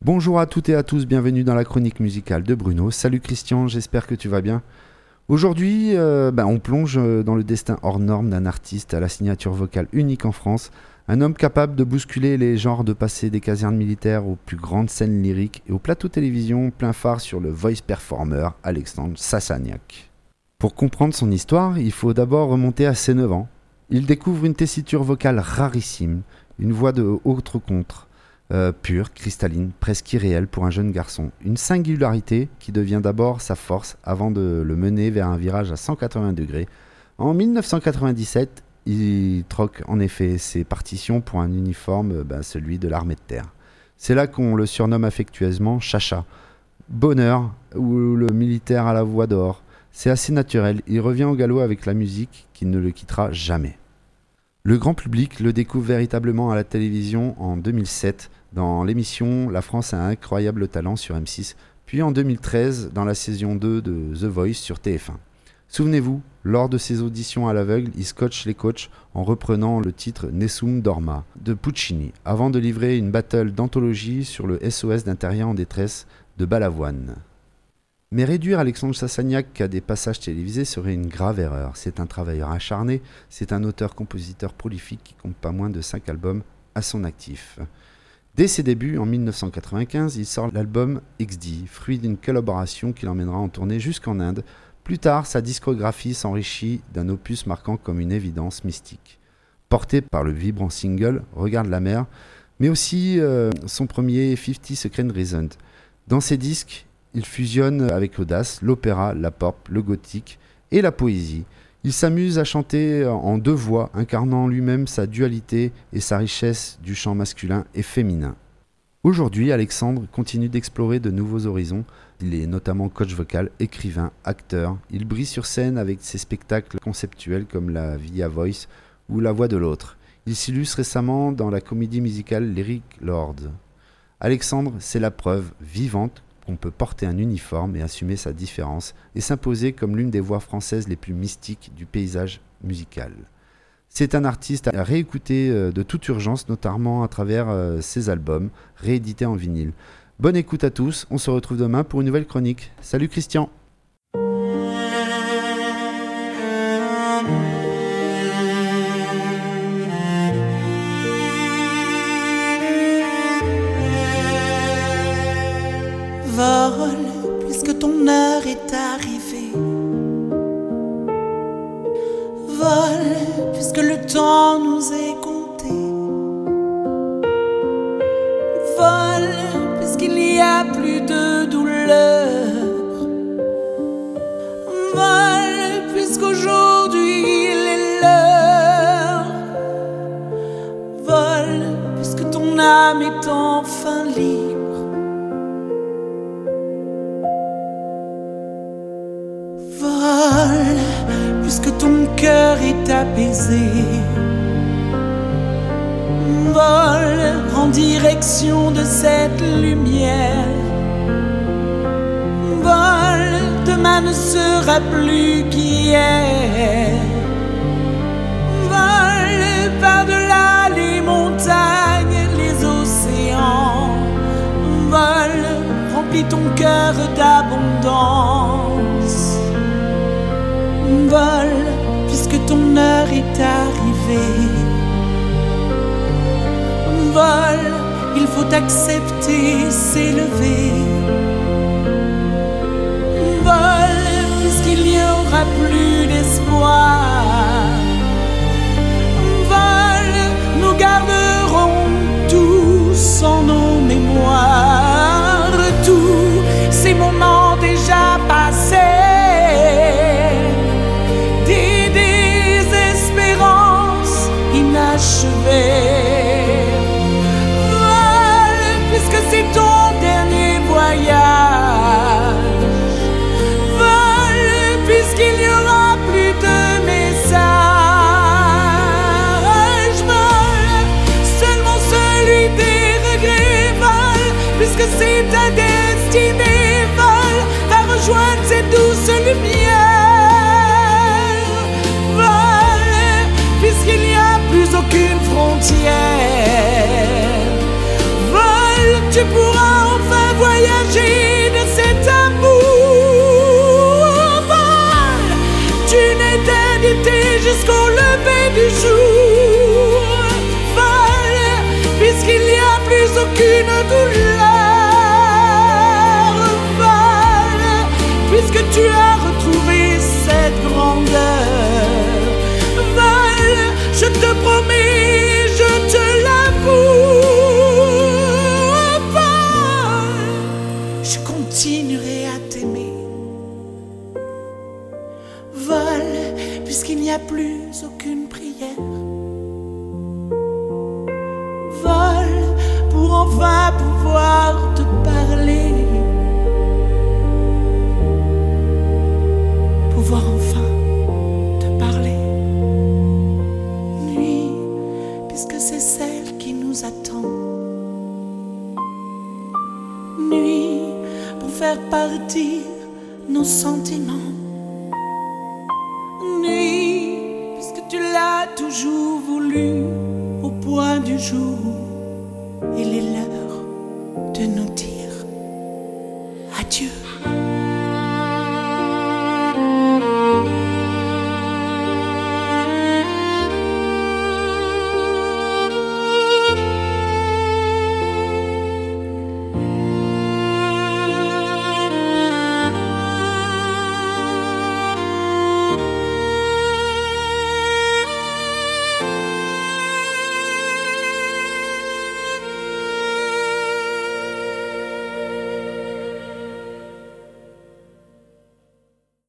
Bonjour à toutes et à tous, bienvenue dans la chronique musicale de Bruno. Salut Christian, j'espère que tu vas bien. Aujourd'hui, on plonge dans le destin hors norme d'un artiste à la signature vocale unique en France, un homme capable de bousculer les genres, de passer des casernes militaires aux plus grandes scènes lyriques et au plateau télévision plein phare sur le voice performer Alexandre Sassagnac. Pour comprendre son histoire, il faut d'abord remonter à ses 9 ans. Il découvre une tessiture vocale rarissime, une voix de haute contre, pure, cristalline, presque irréelle pour un jeune garçon. Une singularité qui devient d'abord sa force avant de le mener vers un virage à 180 degrés. En 1997, il troque en effet ses partitions pour un uniforme, celui de l'armée de terre. C'est là qu'on le surnomme affectueusement Chacha. Bonheur, ou le militaire à la voix d'or. C'est assez naturel, il revient au galop avec la musique qui ne le quittera jamais. Le grand public le découvre véritablement à la télévision en 2007 dans l'émission La France a un incroyable talent sur M6, puis en 2013 dans la saison 2 de The Voice sur TF1. Souvenez-vous, lors de ses auditions à l'aveugle, il scotche les coachs en reprenant le titre Nessun Dorma de Puccini, avant de livrer une battle d'anthologie sur le SOS d'un terrien en détresse de Balavoine. Mais réduire Alexandre Sassagnac à des passages télévisés serait une grave erreur. C'est un travailleur acharné, c'est un auteur-compositeur prolifique qui compte pas moins de 5 albums à son actif. Dès ses débuts, en 1995, il sort l'album XD, fruit d'une collaboration qui l'emmènera en tournée jusqu'en Inde. Plus tard, sa discographie s'enrichit d'un opus marquant comme une évidence mystique. Porté par le vibrant single « Regarde la mer », mais aussi son premier 50 Second Reasons. Dans ses disques, il fusionne avec audace l'opéra, la pop, le gothique et la poésie. Il s'amuse à chanter en 2 voix, incarnant lui-même sa dualité et sa richesse du chant masculin et féminin. Aujourd'hui, Alexandre continue d'explorer de nouveaux horizons. Il est notamment coach vocal, écrivain, acteur. Il brille sur scène avec ses spectacles conceptuels comme la Via Voice ou La Voix de l'autre. Il s'illustre récemment dans la comédie musicale Lyric Lord. Alexandre, c'est la preuve vivante qu'on peut porter un uniforme et assumer sa différence et s'imposer comme l'une des voix françaises les plus mystiques du paysage musical. C'est un artiste à réécouter de toute urgence, notamment à travers ses albums réédités en vinyle. Bonne écoute à tous, on se retrouve demain pour une nouvelle chronique. Salut Christian! Vole, puisque ton heure est arrivée. Vole, puisque le temps nous est compté. Vole, puisqu'il n'y a plus de douleur. Vole, puisqu'aujourd'hui il est l'heure. Vole, puisque ton âme est enfin libre. Vole, puisque ton cœur est apaisé. Vole en direction de cette lumière. Vole, demain ne sera plus qu'hier. Vole par-delà les montagnes, les océans. Vole, remplis ton cœur d'abondance. Vole, puisque ton heure est arrivée. Vole, il faut accepter, s'élever. Vole, puisqu'il n'y aura plus d'espoir. Vole, nous garderons tous en nos mémoires tous ces moments déjà passés. Vole, puisque c'est ton dernier voyage. Vole, puisqu'il n'y aura plus de messages. Vole, seulement celui des regrets. Vole, puisque c'est ta destinée. Vole, va rejoindre cette douce lumière. Vole, puisqu'il n'y a plus aucune frontière. Vole, tu pourras a plus aucune prière. Vole pour enfin pouvoir te parler, pouvoir enfin te parler. Nuit, puisque c'est celle qui nous attend. Nuit, pour faire partir nos sentiments. Nuit, puisque tu l'as toujours voulu, au point du jour, il est l'heure de nous dire.